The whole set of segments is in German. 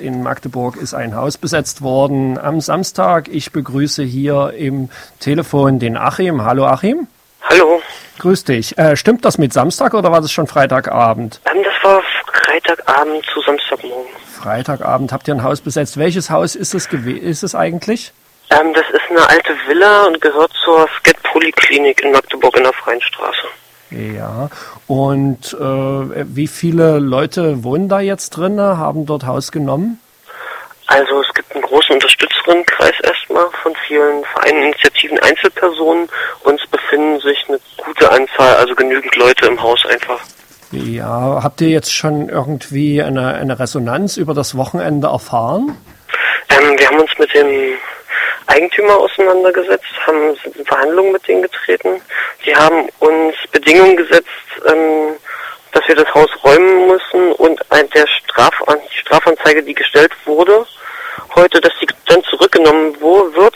in Magdeburg ist ein Haus besetzt worden am Samstag. Ich begrüße hier im Telefon den Achim. Hallo Achim. Hallo. Grüß dich. Stimmt das mit Samstag oder war das schon Freitagabend? Das war Freitagabend zu Samstagmorgen. Freitagabend habt ihr ein Haus besetzt. Welches Haus ist es eigentlich? Das ist eine alte Villa und gehört zur Sket-Poliklinik in Magdeburg in der Freien Straße. Ja, und wie viele Leute wohnen da jetzt drin, haben dort Haus genommen? Also es gibt einen großen Unterstützerinnenkreis erstmal von vielen Vereinen, Initiativen, Einzelpersonen und es befinden sich eine gute Anzahl, also genügend Leute im Haus einfach. Ja, habt ihr jetzt schon irgendwie eine Resonanz über das Wochenende erfahren? Wir haben uns mit dem Eigentümer auseinandergesetzt, haben in Verhandlungen mit denen getreten. Sie haben uns Bedingungen gesetzt, dass wir das Haus räumen müssen und die Strafanzeige, die gestellt wurde, heute, dass die dann zurückgenommen wird.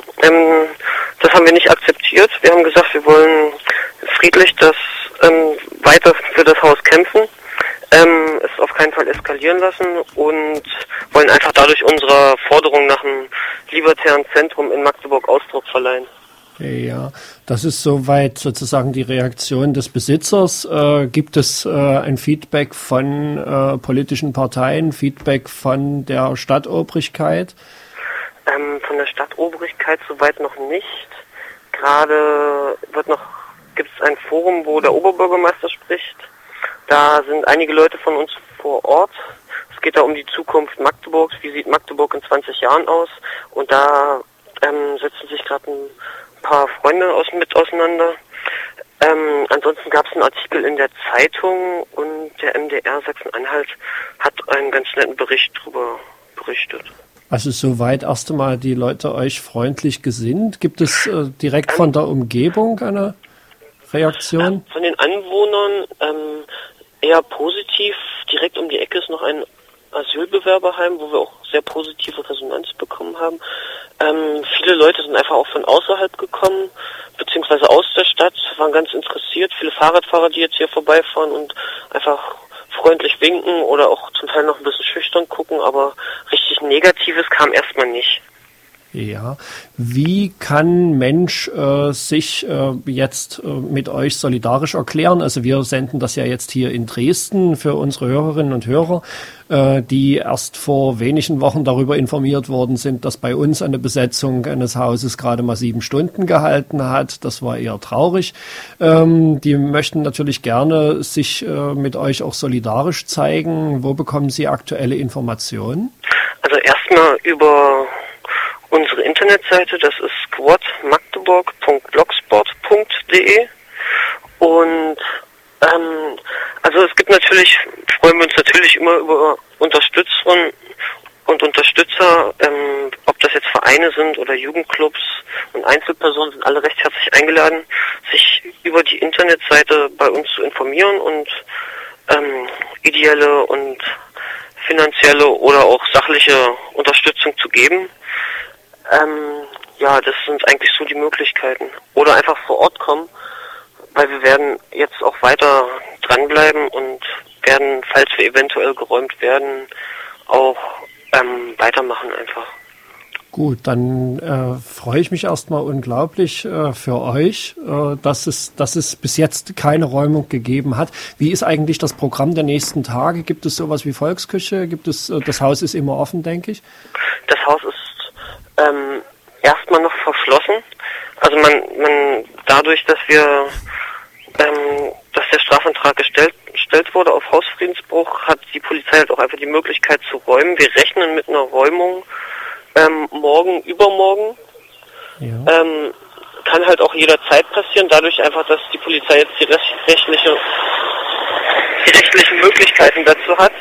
Das haben wir nicht akzeptiert. Wir haben gesagt, wir wollen friedlich weiter für das Haus kämpfen, es auf keinen Fall eskalieren lassen und wollen einfach dadurch unserer Forderung nach einem libertären Zentrum in Magdeburg Ausdruck verleihen. Ja, das ist soweit sozusagen die Reaktion des Besitzers. Gibt es ein Feedback von politischen Parteien, Feedback von der Stadtobrigkeit? Von der Stadtobrigkeit soweit noch nicht. Gerade gibt es ein Forum, wo der Oberbürgermeister spricht. Da sind einige Leute von uns vor Ort. Es geht da um die Zukunft Magdeburgs. Wie sieht Magdeburg in 20 Jahren aus? Und da setzen sich gerade ein paar Freunde mit auseinander. Ansonsten gab es einen Artikel in der Zeitung und der MDR Sachsen-Anhalt hat einen ganz netten Bericht darüber berichtet. Also soweit erst einmal die Leute euch freundlich gesinnt. Gibt es direkt von der Umgebung eine Reaktion? Von den Anwohnern eher positiv. Direkt um die Ecke ist noch ein Asylbewerberheim, wo wir auch sehr positive Resonanz bekommen haben. Viele Leute sind einfach auch von außerhalb gekommen, beziehungsweise aus der Stadt, waren ganz interessiert. Viele Fahrradfahrer, die jetzt hier vorbeifahren und einfach freundlich winken oder auch zum Teil noch ein bisschen schüchtern gucken, aber richtig Negatives kam erstmal nicht. Ja, wie kann Mensch sich jetzt mit euch solidarisch erklären? Also wir senden das ja jetzt hier in Dresden für unsere Hörerinnen und Hörer, die erst vor wenigen Wochen darüber informiert worden sind, dass bei uns eine Besetzung eines Hauses gerade mal 7 Stunden gehalten hat. Das war eher traurig. Die möchten natürlich gerne sich mit euch auch solidarisch zeigen. Wo bekommen Sie aktuelle Informationen? Also erstmal über unsere Internetseite, das ist squadmagdeburg.blogspot.de und also es gibt natürlich, freuen wir uns natürlich immer über Unterstützerinnen und Unterstützer, ob das jetzt Vereine sind oder Jugendclubs und Einzelpersonen, sind alle recht herzlich eingeladen, sich über die Internetseite bei uns zu informieren und ideelle und finanzielle oder auch sachliche Unterstützung zu geben. Ja, das sind eigentlich so die Möglichkeiten. Oder einfach vor Ort kommen, weil wir werden jetzt auch weiter dranbleiben und werden, falls wir eventuell geräumt werden, auch weitermachen einfach. Gut, dann freue ich mich erstmal unglaublich für euch, dass es bis jetzt keine Räumung gegeben hat. Wie ist eigentlich das Programm der nächsten Tage? Gibt es sowas wie Volksküche? Das Haus ist immer offen, denke ich? Das Haus ist erstmal noch verschlossen. Also man dadurch, dass der Strafantrag gestellt wurde auf Hausfriedensbruch, hat die Polizei halt auch einfach die Möglichkeit zu räumen. Wir rechnen mit einer Räumung morgen, übermorgen. Ja. Kann halt auch jederzeit passieren, dadurch einfach, dass die Polizei jetzt die rechtlichen Möglichkeiten dazu hat.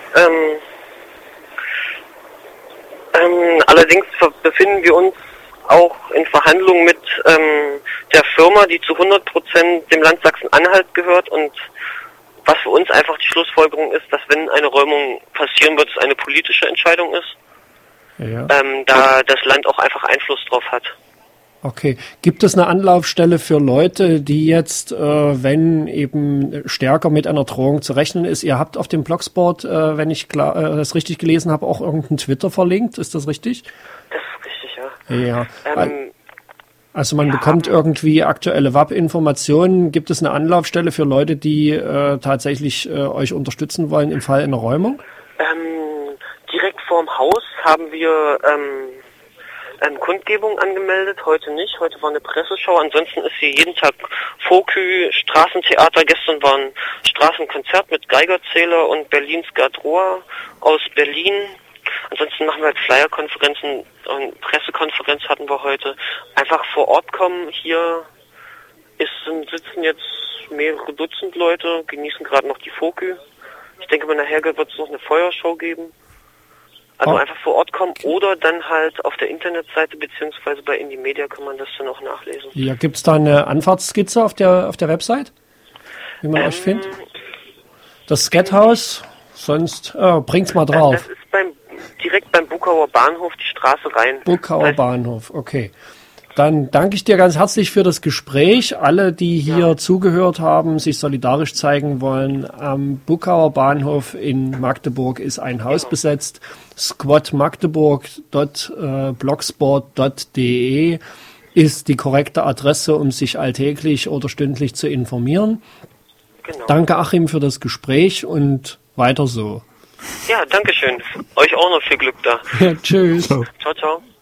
Allerdings befinden wir uns auch in Verhandlungen mit der Firma, die zu 100% dem Land Sachsen-Anhalt gehört und was für uns einfach die Schlussfolgerung ist, dass wenn eine Räumung passieren wird, es eine politische Entscheidung ist, ja. Da das Land auch einfach Einfluss drauf hat. Okay. Gibt es eine Anlaufstelle für Leute, die jetzt, wenn eben stärker mit einer Drohung zu rechnen ist, ihr habt auf dem Blogspot, wenn ich das richtig gelesen habe, auch irgendeinen Twitter verlinkt, ist das richtig? Das ist richtig, ja. Ja. Also man bekommt irgendwie aktuelle WAP-Informationen. Gibt es eine Anlaufstelle für Leute, die tatsächlich euch unterstützen wollen im Fall einer Räumung? Direkt vorm Haus haben wir Kundgebung angemeldet, heute nicht. Heute war eine Presseschau. Ansonsten ist hier jeden Tag Fokü, Straßentheater. Gestern war ein Straßenkonzert mit Geigerzähler und Berlins Gadroa aus Berlin. Ansonsten machen wir halt Flyerkonferenzen und Pressekonferenz hatten wir heute. Einfach vor Ort kommen. Hier sitzen jetzt mehrere Dutzend Leute, genießen gerade noch die Fokü. Ich denke mal, nachher wird es noch eine Feuershow geben. Also einfach vor Ort kommen oder dann halt auf der Internetseite beziehungsweise bei Indie Media kann man das dann auch nachlesen. Ja, gibt es da eine Anfahrtsskizze auf der Website, wie man euch findet? Das Skathaus, sonst bringt's mal drauf. Das ist direkt beim Buckauer Bahnhof, die Straße rein. Buckauer Bahnhof, okay. Dann danke ich dir ganz herzlich für das Gespräch. Alle, die hier zugehört haben, sich solidarisch zeigen wollen, am Buckauer Bahnhof in Magdeburg ist ein Haus besetzt. squatmagdeburg.blogspot.de ist die korrekte Adresse, um sich alltäglich oder stündlich zu informieren. Genau. Danke, Achim, für das Gespräch und weiter so. Ja, danke schön. Euch auch noch viel Glück da. Ja, tschüss. Ciao, ciao.